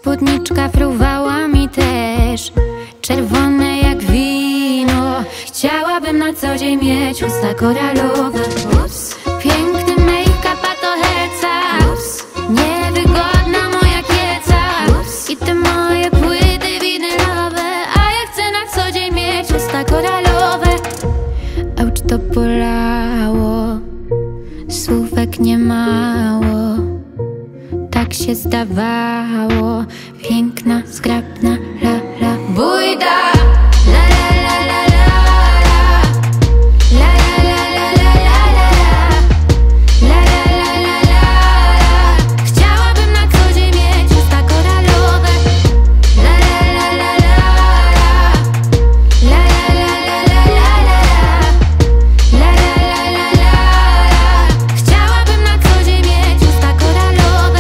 Spódniczka fruwała mi też, czerwone jak wino. Chciałabym na co dzień mieć usta koralowe. Piękny make-up, a to heca. Niewygodna moja kieca i te moje płyty winylowe. A ja chcę na co dzień mieć usta koralowe. Auć, to bolało, słówek nie mało. Tak się zdawało, piękna, zgrabna, la la bójda. La la la la la la. La la la la la la la. La la la la la. Chciałabym na co dzień mieć usta koralowe. La la la la la la. La la la la la la. La la la la la. Chciałabym na co dzień mieć usta koralowe.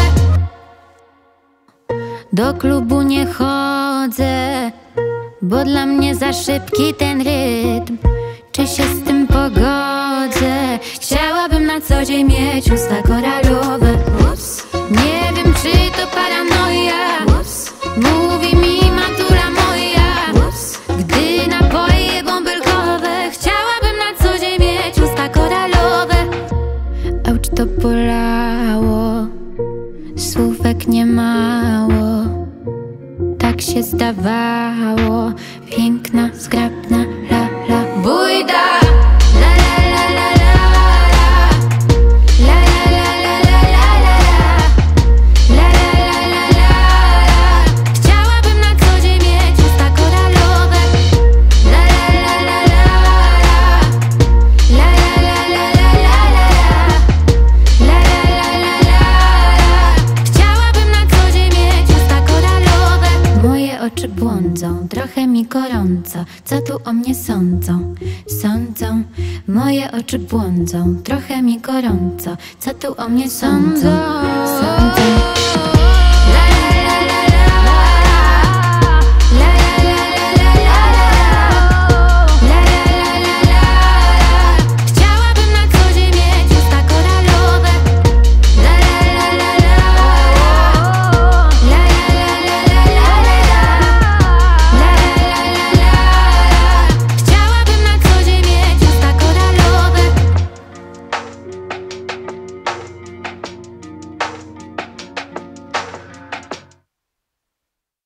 Do klubu nie chodzę, bo dla mnie za szybki ten rytm. Czy się z tym pogodzę? Chciałabym na co dzień mieć usta koralowe. Nie wiem, czy to paranoja, mówi mi matura moja. Gdy napoje bąbelkowe, chciałabym na co dzień mieć usta koralowe. Auć, to bolało, słówek nie mało. Tak się zdawało, piękna, zgrabna, la la bójda. La la la la la la. La la la la la la la. La la la la la. Chciałabym na co dzień mieć usta koralowe. La la la la la. La la la la la la. La la la la. Chciałabym na co dzień mieć usta koralowe. Moje oczy błądzą, trochę mi gorąco. Co tu o mnie sądzą? Sądzą. Moje oczy błądzą, trochę mi gorąco. Co tu o mnie sądzą? Sądzą.